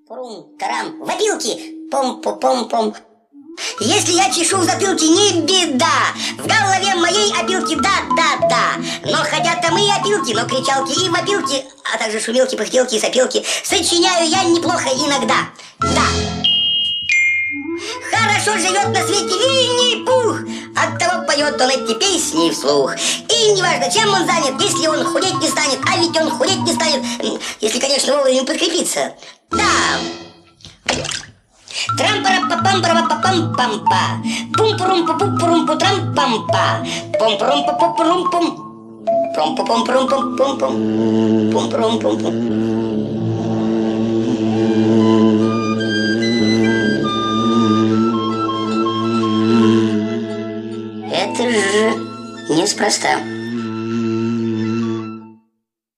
Пум-тарам, в опилки, пом-пом-пом-пом. Если я чешу в затылке, не беда. В голове моей опилки, да. Но хотят там и опилки, но кричалки и вопилки, а также шумелки, пыхтелки и сопелки сочиняю я неплохо иногда. Да. Хорошо живет на свете Винни-Пух, оттого поет он эти песни вслух. И неважно, чем он занят, если он худеть не станет, а ведь он худеть не станет, если, конечно, вовремя подкрепиться. Да. Трам-пара-па-пам-пара-па-пам-пам-па. Пум-пурум-пу-пум-пурум-пу-трам-пам-па. Пум-пурум-пу-пу-пурум-пум. Пум-пу-пум-пурум-пум-пум. Пум-пурум-пум-пум. Это же неспроста.